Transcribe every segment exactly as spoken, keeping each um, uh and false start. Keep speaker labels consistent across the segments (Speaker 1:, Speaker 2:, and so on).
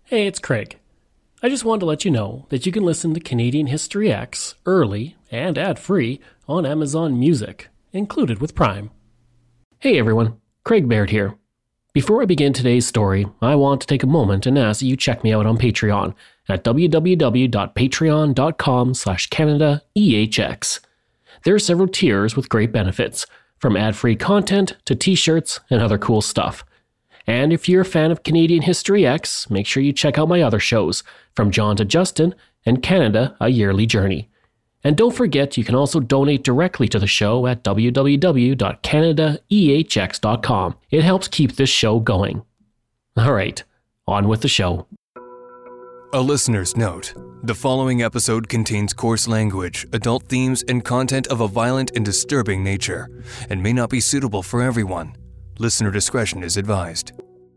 Speaker 1: Hey, it's Craig. I just wanted to let you know that you can listen to Canadian History X early and ad-free on Amazon Music, included with Prime. Hey everyone, Craig Baird here. Before I begin today's story, I want to take a moment and ask that you check me out on Patreon at www.patreon.com slash CanadaEHX. There are several tiers with great benefits, from ad-free content to t-shirts and other cool stuff. And if you're a fan of Canadian History X, make sure you check out my other shows, From John to Justin and Canada, A Yearly Journey. And don't forget, you can also donate directly to the show at w w w dot canada e h x dot com. It helps keep this show going. All right, on with the show.
Speaker 2: A listener's note. The following episode contains coarse language, adult themes, and content of a violent and disturbing nature, and may not be suitable for everyone. Listener discretion is advised.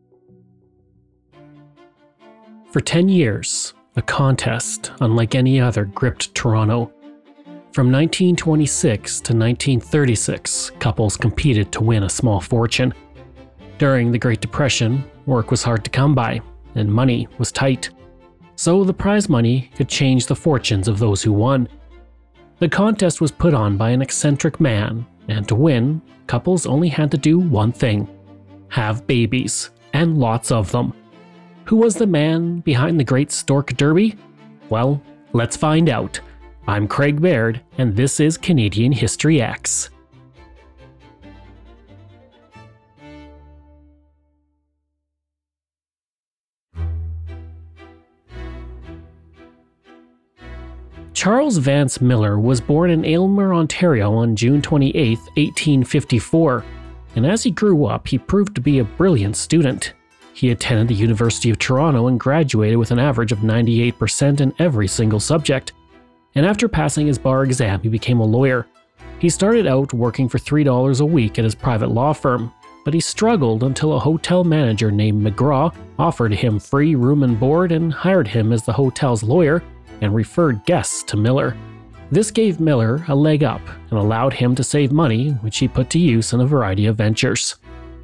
Speaker 1: For ten years, a contest unlike any other gripped Toronto. From nineteen twenty-six to nineteen thirty-six, couples competed to win a small fortune. During the Great Depression, work was hard to come by, and money was tight. So the prize money could change the fortunes of those who won. The contest was put on by an eccentric man, and to win, couples only had to do one thing: have babies, and lots of them. Who was the man behind the Great Stork Derby? Well, let's find out. I'm Craig Baird, and this is Canadian History X. Charles Vance Miller was born in Aylmer, Ontario on June twenty-eighth, eighteen fifty-four, and as he grew up, he proved to be a brilliant student. He attended the University of Toronto and graduated with an average of ninety-eight percent in every single subject. And after passing his bar exam, he became a lawyer. He started out working for three dollars a week at his private law firm, but he struggled until a hotel manager named McGraw offered him free room and board and hired him as the hotel's lawyer and referred guests to Miller. This gave Miller a leg up and allowed him to save money, which he put to use in a variety of ventures.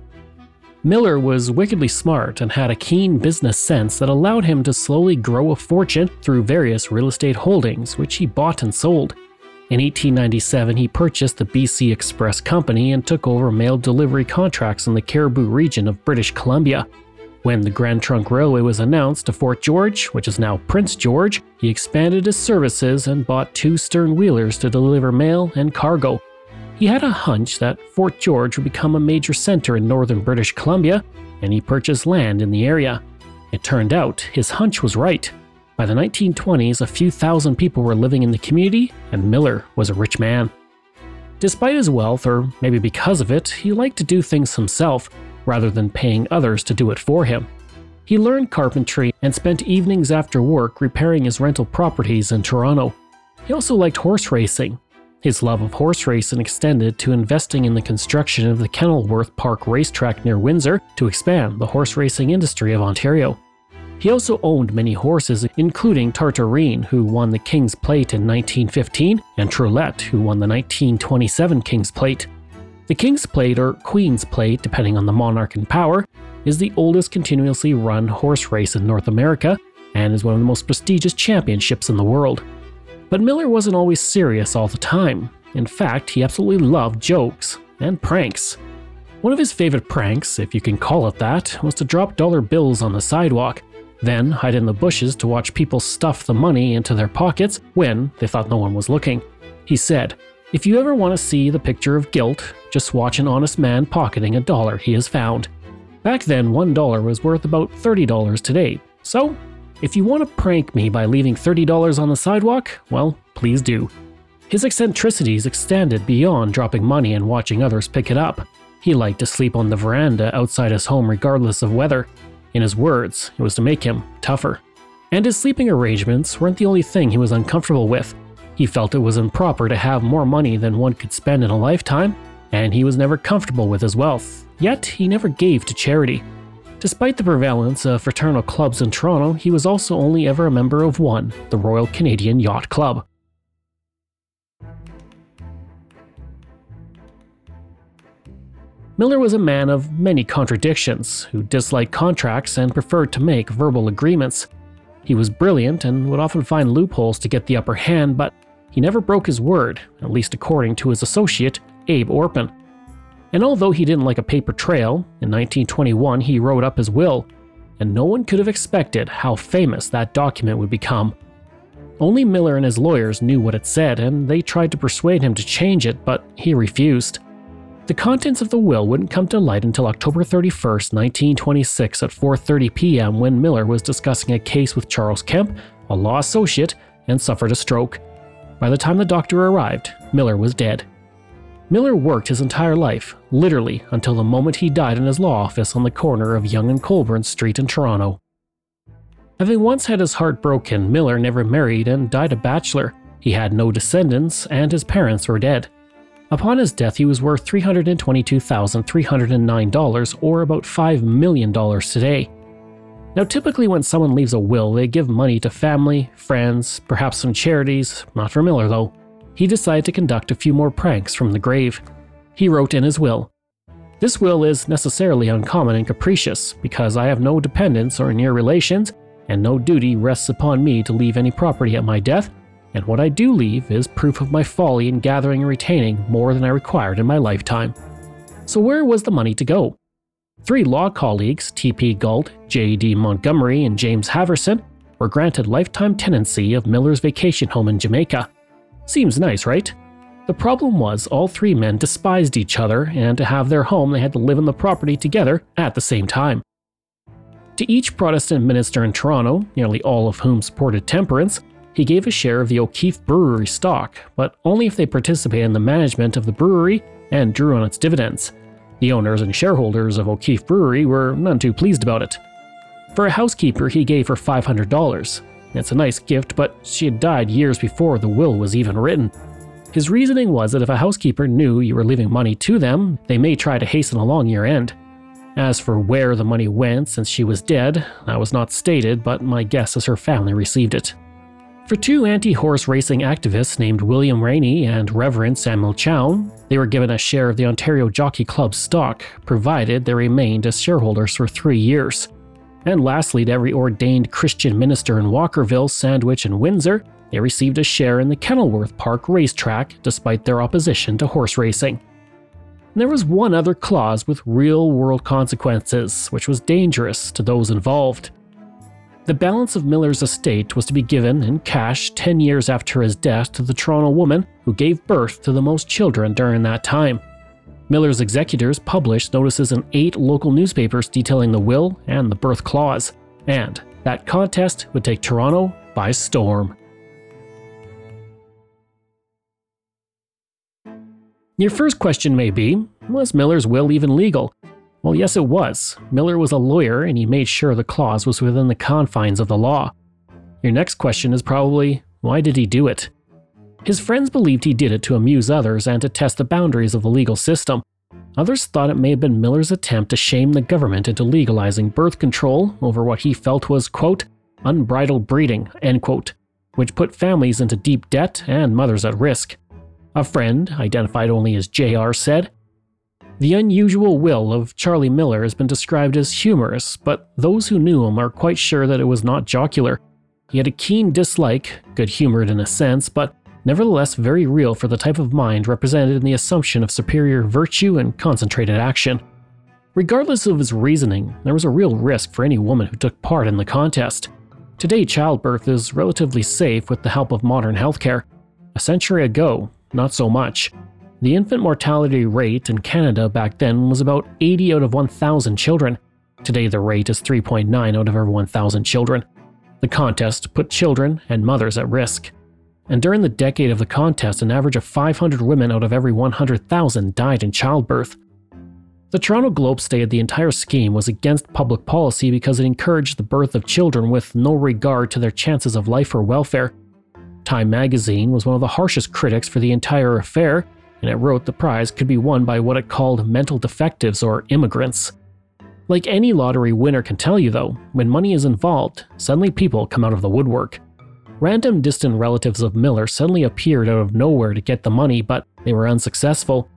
Speaker 1: Miller was wickedly smart and had a keen business sense that allowed him to slowly grow a fortune through various real estate holdings, which he bought and sold. In eighteen ninety-seven, he purchased the B C Express Company and took over mail delivery contracts in the Cariboo region of British Columbia. When the Grand Trunk Railway was announced to Fort George, which is now Prince George, he expanded his services and bought two stern-wheelers to deliver mail and cargo. He had a hunch that Fort George would become a major center in northern British Columbia, and he purchased land in the area. It turned out his hunch was right. By the nineteen twenties, a few thousand people were living in the community, and Miller was a rich man. Despite his wealth, or maybe because of it, he liked to do things himself, rather than paying others to do it for him. He learned carpentry and spent evenings after work repairing his rental properties in Toronto. He also liked horse racing. His love of horse racing extended to investing in the construction of the Kenilworth Park racetrack near Windsor to expand the horse racing industry of Ontario. He also owned many horses, including Tartarine, who won the King's Plate in nineteen fifteen, and Trulette, who won the nineteen twenty-seven King's Plate. The King's Plate, or Queen's Plate, depending on the monarch in power, is the oldest continuously run horse race in North America and is one of the most prestigious championships in the world. But Miller wasn't always serious all the time. In fact, he absolutely loved jokes and pranks. One of his favorite pranks, if you can call it that, was to drop dollar bills on the sidewalk, then hide in the bushes to watch people stuff the money into their pockets when they thought no one was looking. He said, "If you ever want to see the picture of guilt, just watch an honest man pocketing a dollar he has found." Back then, one dollar was worth about thirty dollars today, so if you want to prank me by leaving thirty dollars on the sidewalk, well, please do. His eccentricities extended beyond dropping money and watching others pick it up. He liked to sleep on the veranda outside his home regardless of weather. In his words, it was to make him tougher. And his sleeping arrangements weren't the only thing he was uncomfortable with. He felt it was improper to have more money than one could spend in a lifetime, and he was never comfortable with his wealth, yet he never gave to charity. Despite the prevalence of fraternal clubs in Toronto, he was also only ever a member of one, the Royal Canadian Yacht Club. Miller was a man of many contradictions, who disliked contracts and preferred to make verbal agreements. He was brilliant and would often find loopholes to get the upper hand, but he never broke his word, at least according to his associate, Abe Orpin. And although he didn't like a paper trail, in nineteen twenty-one he wrote up his will, and no one could have expected how famous that document would become. Only Miller and his lawyers knew what it said, and they tried to persuade him to change it, but he refused. The contents of the will wouldn't come to light until October thirty-first, nineteen twenty-six at four thirty p.m. when Miller was discussing a case with Charles Kemp, a law associate, and suffered a stroke. By the time the doctor arrived, Miller was dead. Miller worked his entire life, literally until the moment he died in his law office on the corner of Yonge and Colborne Street in Toronto. Having once had his heart broken, Miller never married and died a bachelor. He had no descendants, and his parents were dead. Upon his death, he was worth three hundred twenty-two thousand three hundred nine dollars, or about five million dollars today. Now, typically when someone leaves a will, they give money to family, friends, perhaps some charities, not for Miller though. He decided to conduct a few more pranks from the grave. He wrote in his will, "This will is necessarily uncommon and capricious, because I have no dependents or near relations, and no duty rests upon me to leave any property at my death, and what I do leave is proof of my folly in gathering and retaining more than I required in my lifetime." So where was the money to go? Three law colleagues, T P Galt, J D Montgomery, and James Haverson, were granted lifetime tenancy of Miller's vacation home in Jamaica. Seems nice, right? The problem was all three men despised each other, and to have their home they had to live on the property together at the same time. To each Protestant minister in Toronto, nearly all of whom supported temperance, he gave a share of the O'Keefe Brewery stock, but only if they participated in the management of the brewery and drew on its dividends. The owners and shareholders of O'Keefe Brewery were none too pleased about it. For a housekeeper, he gave her five hundred dollars. It's a nice gift, but she had died years before the will was even written. His reasoning was that if a housekeeper knew you were leaving money to them, they may try to hasten along your end. As for where the money went since she was dead, that was not stated, but my guess is her family received it. For two anti-horse racing activists named William Rainey and Reverend Samuel Chown, they were given a share of the Ontario Jockey Club's stock, provided they remained as shareholders for three years. And lastly, to every ordained Christian minister in Walkerville, Sandwich, and Windsor, they received a share in the Kenilworth Park racetrack despite their opposition to horse racing. And there was one other clause with real-world consequences, which was dangerous to those involved. The balance of Miller's estate was to be given in cash ten years after his death to the Toronto woman who gave birth to the most children during that time. Miller's executors published notices in eight local newspapers detailing the will and the birth clause, and that contest would take Toronto by storm. Your first question may be, was Miller's will even legal? Well, yes it was. Miller was a lawyer and he made sure the clause was within the confines of the law. Your next question is probably, why did he do it? His friends believed he did it to amuse others and to test the boundaries of the legal system. Others thought it may have been Miller's attempt to shame the government into legalizing birth control over what he felt was, quote, unbridled breeding, end quote, which put families into deep debt and mothers at risk. A friend, identified only as J R, said, "The unusual will of Charlie Miller has been described as humorous, but those who knew him are quite sure that it was not jocular. He had a keen dislike, good-humored in a sense, but nevertheless very real for the type of mind represented in the assumption of superior virtue and concentrated action. Regardless of his reasoning, there was a real risk for any woman who took part in the contest. Today, childbirth is relatively safe with the help of modern healthcare. A century ago, not so much. The infant mortality rate in Canada back then was about eighty out of one thousand children. Today, the rate is three point nine out of every one thousand children. The contest put children and mothers at risk. And during the decade of the contest, an average of five hundred women out of every one hundred thousand died in childbirth. The Toronto Globe stated the entire scheme was against public policy because it encouraged the birth of children with no regard to their chances of life or welfare. Time magazine was one of the harshest critics for the entire affair, and it wrote the prize could be won by what it called mental defectives or immigrants. Like any lottery winner can tell you though, when money is involved, suddenly people come out of the woodwork. Random distant relatives of Miller suddenly appeared out of nowhere to get the money, but they were unsuccessful.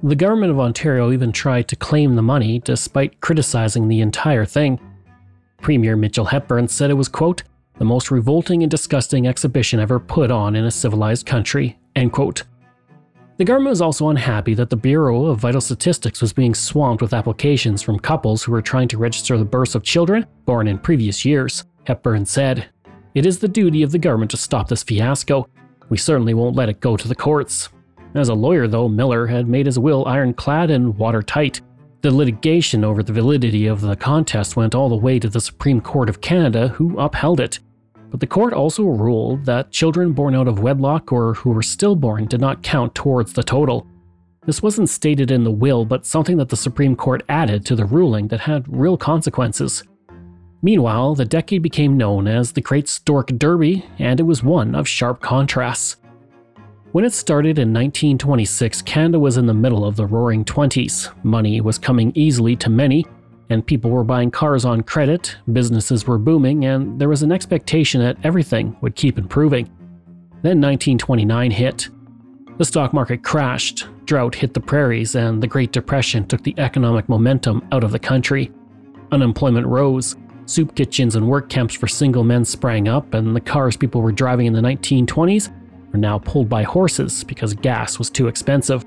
Speaker 1: The government of Ontario even tried to claim the money despite criticizing the entire thing. Premier Mitchell Hepburn said it was, quote, the most revolting and disgusting exhibition ever put on in a civilized country, end quote. The government was also unhappy that the Bureau of Vital Statistics was being swamped with applications from couples who were trying to register the births of children born in previous years. Hepburn said, "It is the duty of the government to stop this fiasco. We certainly won't let it go to the courts." As a lawyer, though, Miller had made his will ironclad and watertight. The litigation over the validity of the contest went all the way to the Supreme Court of Canada, who upheld it. But the court also ruled that children born out of wedlock or who were stillborn did not count towards the total. This wasn't stated in the will, but something that the Supreme Court added to the ruling that had real consequences. Meanwhile, the decade became known as the Great Stork Derby, and it was one of sharp contrasts. When it started in nineteen twenty-six, Canada was in the middle of the Roaring Twenties. Money was coming easily to many, and people were buying cars on credit, businesses were booming, and there was an expectation that everything would keep improving. Then nineteen twenty-nine hit. The stock market crashed, drought hit the prairies, and the Great Depression took the economic momentum out of the country. Unemployment rose, soup kitchens and work camps for single men sprang up, and the cars people were driving in the nineteen twenties were now pulled by horses because gas was too expensive.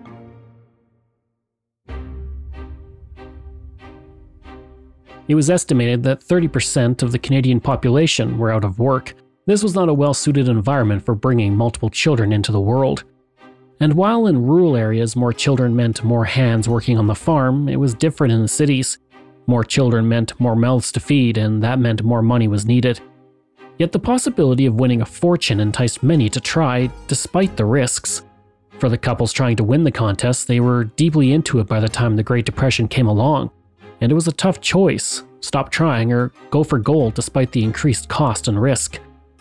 Speaker 1: It was estimated that thirty percent of the Canadian population were out of work. This was not a well-suited environment for bringing multiple children into the world. And while in rural areas more children meant more hands working on the farm, it was different in the cities. More children meant more mouths to feed, and that meant more money was needed. Yet the possibility of winning a fortune enticed many to try, despite the risks. For the couples trying to win the contest, they were deeply into it by the time the Great Depression came along. And it was a tough choice: stop trying or go for gold despite the increased cost and risk.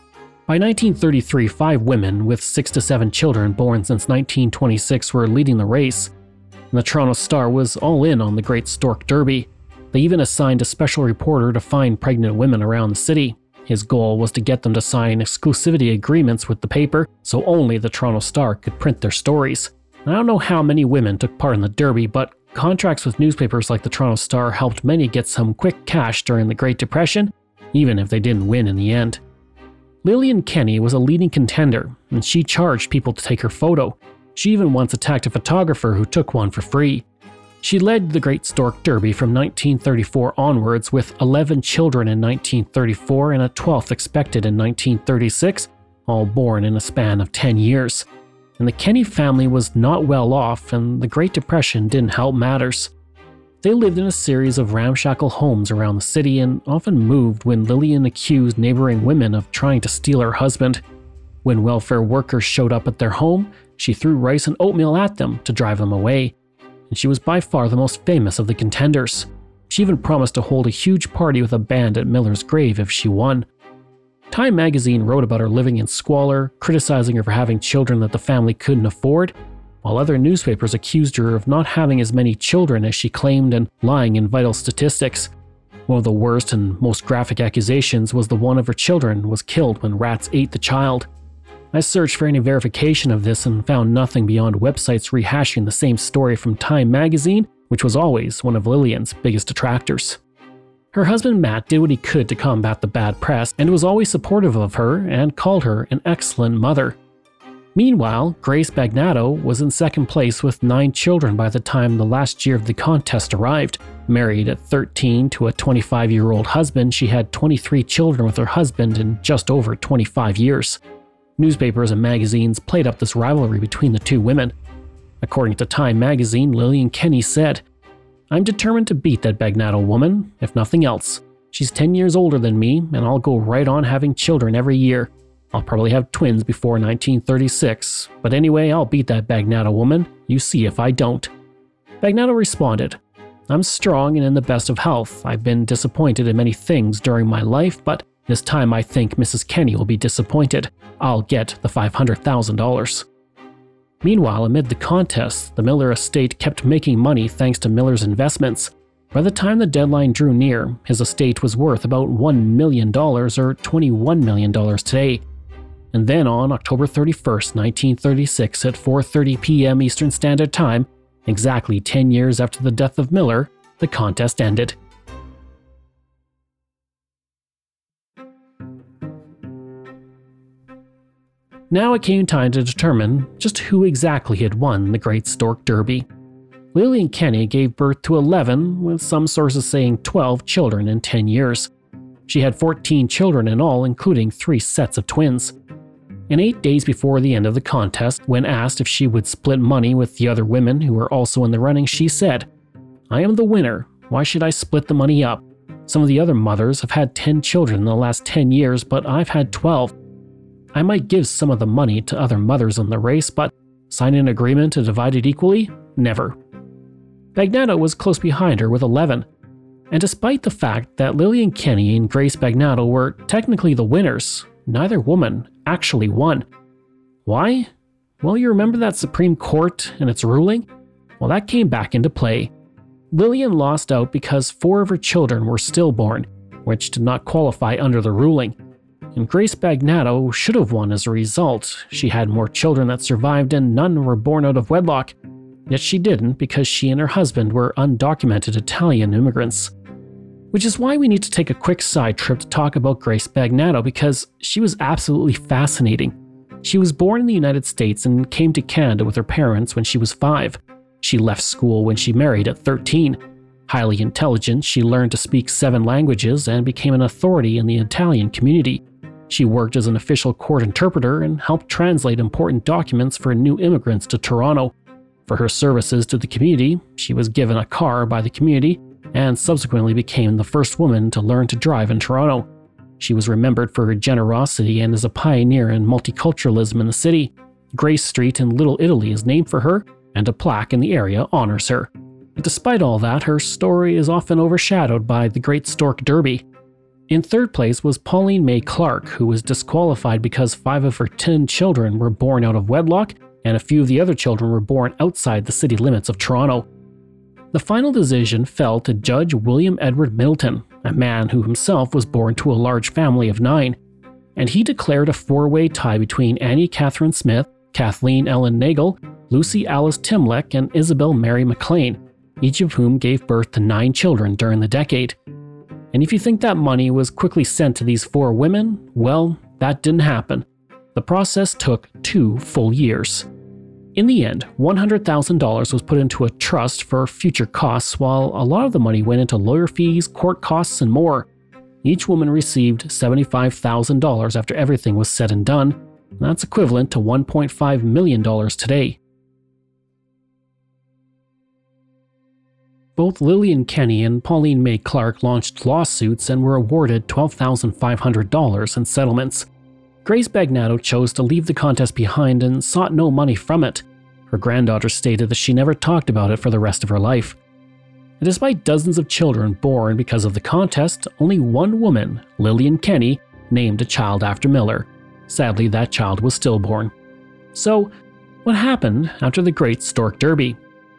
Speaker 1: By nineteen thirty-three, five women with six to seven children born since nineteen twenty-six were leading the race. And the Toronto Star was all in on the Great Stork Derby. They even assigned a special reporter to find pregnant women around the city. His goal was to get them to sign exclusivity agreements with the paper so only the Toronto Star could print their stories. I don't know how many women took part in the Derby, but contracts with newspapers like the Toronto Star helped many get some quick cash during the Great Depression, even if they didn't win in the end. Lillian Kenny was a leading contender, and she charged people to take her photo. She even once attacked a photographer who took one for free. She led the Great Stork Derby from nineteen thirty-four onwards, with eleven children in nineteen thirty-four and a twelfth expected in nineteen thirty-six, all born in a span of ten years. And the Kenny family was not well off, and the Great Depression didn't help matters. They lived in a series of ramshackle homes around the city and often moved when Lillian accused neighboring women of trying to steal her husband. When welfare workers showed up at their home, she threw rice and oatmeal at them to drive them away. And she was by far the most famous of the contenders. She even promised to hold a huge party with a band at Miller's grave if she won. Time magazine wrote about her living in squalor, criticizing her for having children that the family couldn't afford, while other newspapers accused her of not having as many children as she claimed and lying in vital statistics. One of the worst and most graphic accusations was the one of her children was killed when rats ate the child. I searched for any verification of this and found nothing beyond websites rehashing the same story from Time magazine, which was always one of Lillian's biggest detractors. Her husband Matt did what he could to combat the bad press and was always supportive of her and called her an excellent mother. Meanwhile, Grace Bagnato was in second place with nine children by the time the last year of the contest arrived. Married at thirteen to a twenty-five-year-old husband, she had twenty-three children with her husband in just over twenty-five years. Newspapers and magazines played up this rivalry between the two women. According to Time magazine, Lillian Kenny said, "I'm determined to beat that Bagnato woman, if nothing else. She's ten years older than me, and I'll go right on having children every year. I'll probably have twins before nineteen thirty-six, but anyway, I'll beat that Bagnato woman. You see if I don't." Bagnato responded, "I'm strong and in the best of health. I've been disappointed in many things during my life, but this time I think Missus Kenny will be disappointed. I'll get the five hundred thousand dollars. Meanwhile, amid the contest, the Miller estate kept making money thanks to Miller's investments. By the time the deadline drew near, his estate was worth about one million dollars or twenty-one million dollars today. And then on October thirty-first, nineteen thirty-six at four thirty p.m. Eastern Standard Time, Exactly ten years after the death of Miller, the contest ended. Now it came time to determine just who exactly had won the Great Stork Derby. Lillian Kenny gave birth to eleven, with some sources saying twelve children in ten years. She had fourteen children in all, including three sets of twins. And eight days before the end of the contest, when asked if she would split money with the other women who were also in the running, she said, "I am the winner. Why should I split the money up? Some of the other mothers have had ten children in the last ten years, but I've had twelve. I might give some of the money to other mothers in the race, but sign an agreement to divide it equally? Never." Bagnato was close behind her with eleven. And despite the fact that Lillian Kenny and Grace Bagnato were technically the winners, neither woman actually won. Why? Well, you remember that Supreme Court and its ruling? Well, that came back into play. Lillian lost out because four of her children were stillborn, which did not qualify under the ruling. And Grace Bagnato should have won as a result. She had more children that survived and none were born out of wedlock. Yet she didn't because she and her husband were undocumented Italian immigrants. Which is why we need to take a quick side trip to talk about Grace Bagnato, because she was absolutely fascinating. She was born in the United States and came to Canada with her parents when she was five. She left school when she married at thirteen. Highly intelligent, she learned to speak seven languages and became an authority in the Italian community. She worked as an official court interpreter and helped translate important documents for new immigrants to Toronto. For her services to the community, she was given a car by the community and subsequently became the first woman to learn to drive in Toronto. She was remembered for her generosity and as a pioneer in multiculturalism in the city. Grace Street in Little Italy is named for her, and a plaque in the area honors her. But despite all that, her story is often overshadowed by the Great Stork Derby. In third place was Pauline May Clark, who was disqualified because five of her ten children were born out of wedlock, and a few of the other children were born outside the city limits of Toronto. The final decision fell to Judge William Edward Middleton, a man who himself was born to a large family of nine, and he declared a four-way tie between Annie Catherine Smith, Kathleen Ellen Nagel, Lucy Alice Timleck, and Isabel Mary McLean, each of whom gave birth to nine children during the decade. And if you think that money was quickly sent to these four women, well, that didn't happen. The process took two full years. In the end, one hundred thousand dollars was put into a trust for future costs, while a lot of the money went into lawyer fees, court costs, and more. Each woman received seventy-five thousand dollars after everything was said and done. And that's equivalent to one point five million dollars today. Both Lillian Kenny and Pauline May Clark launched lawsuits and were awarded twelve thousand five hundred dollars in settlements. Grace Bagnato chose to leave the contest behind and sought no money from it. Her granddaughter stated that she never talked about it for the rest of her life. And despite dozens of children born because of the contest, only one woman, Lillian Kenny, named a child after Miller. Sadly, that child was stillborn. So, what happened after the Great Stork Derby?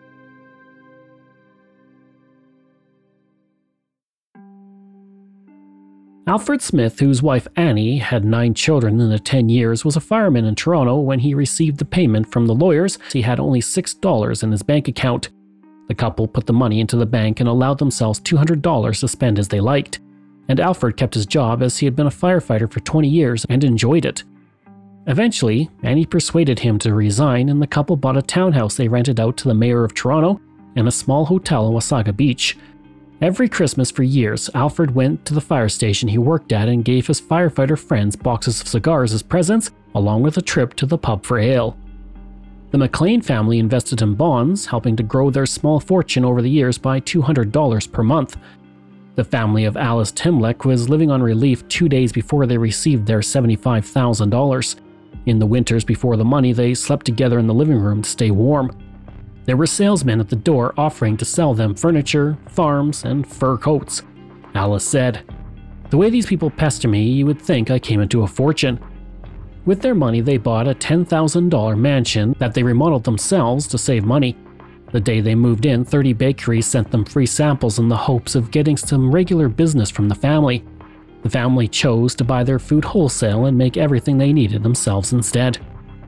Speaker 1: Alfred Smith, whose wife Annie had nine children in the ten years, was a fireman in Toronto when he received the payment from the lawyers. He had only six dollars in his bank account. The couple put the money into the bank and allowed themselves two hundred dollars to spend as they liked. And Alfred kept his job as he had been a firefighter for twenty years and enjoyed it. Eventually, Annie persuaded him to resign, and the couple bought a townhouse they rented out to the mayor of Toronto and a small hotel on Wasaga Beach. Every Christmas for years, Alfred went to the fire station he worked at and gave his firefighter friends boxes of cigars as presents, along with a trip to the pub for ale. The McLean family invested in bonds, helping to grow their small fortune over the years by two hundred dollars per month. The family of Alice Timleck was living on relief two days before they received their seventy-five thousand dollars. In the winters before the money, they slept together in the living room to stay warm. There were salesmen at the door offering to sell them furniture, farms, and fur coats. Alice said, "The way these people pester me, you would think I came into a fortune." With their money, they bought a ten thousand dollars mansion that they remodeled themselves to save money. The day they moved in, thirty bakeries sent them free samples in the hopes of getting some regular business from the family. The family chose to buy their food wholesale and make everything they needed themselves instead.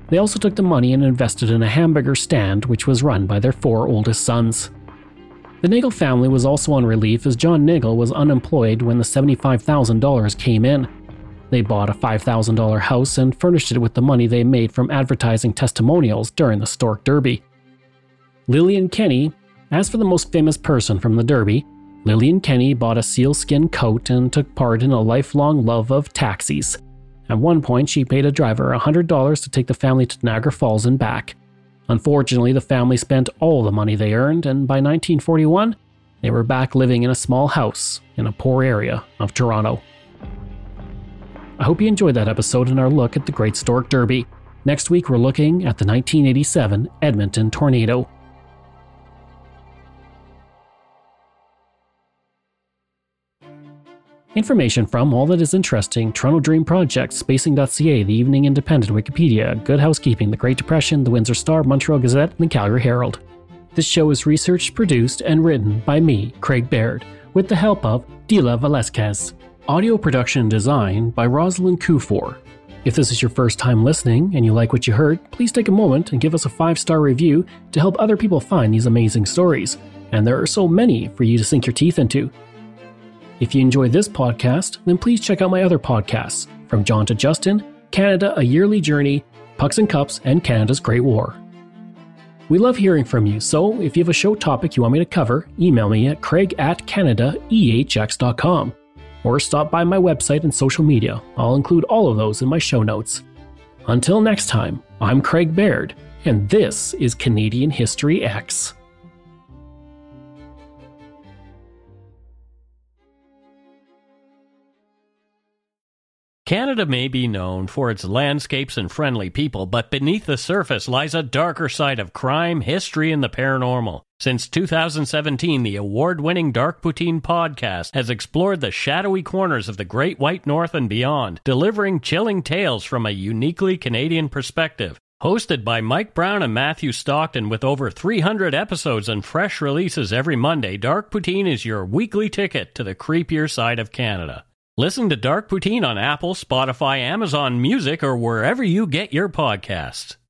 Speaker 1: They also took the money and invested in a hamburger stand which was run by their four oldest sons. The Nagel family was also on relief as John Nagel was unemployed when the seventy-five thousand dollars came in. They bought a five thousand dollars house and furnished it with the money they made from advertising testimonials during the Stork Derby. Lillian Kenny, as for the most famous person from the Derby, Lillian Kenny bought a sealskin coat and took part in a lifelong love of taxis. At one point, she paid a driver one hundred dollars to take the family to Niagara Falls and back. Unfortunately, the family spent all the money they earned, and by nineteen forty-one, they were back living in a small house in a poor area of Toronto. I hope you enjoyed that episode and our look at the Great Stork Derby. Next week, we're looking at the nineteen eighty-seven Edmonton tornado. Information from All That Is Interesting, Toronto Dream Project, Spacing dot c a, The Evening Independent, Wikipedia, Good Housekeeping, The Great Depression, The Windsor Star, Montreal Gazette, and The Calgary Herald. This show is researched, produced, and written by me, Craig Baird, with the help of Dila Velasquez. Audio production and design by Rosalind Kufor. If this is your first time listening and you like what you heard, please take a moment and give us a five-star review to help other people find these amazing stories. And there are so many for you to sink your teeth into. If you enjoy this podcast, then please check out my other podcasts, From John to Justin, Canada, A Yearly Journey, Pucks and Cups, and Canada's Great War. We love hearing from you, so if you have a show topic you want me to cover, email me at craig at canada e h x dot com, or stop by my website and social media. I'll include all of those in my show notes. Until next time, I'm Craig Baird, and this is Canadian History X.
Speaker 3: Canada may be known for its landscapes and friendly people, but beneath the surface lies a darker side of crime, history, and the paranormal. Since two thousand seventeen, the award-winning Dark Poutine podcast has explored the shadowy corners of the Great White North and beyond, delivering chilling tales from a uniquely Canadian perspective. Hosted by Mike Brown and Matthew Stockton with over three hundred episodes and fresh releases every Monday, Dark Poutine is your weekly ticket to the creepier side of Canada. Listen to Dark Poutine on Apple, Spotify, Amazon Music, or wherever you get your podcasts.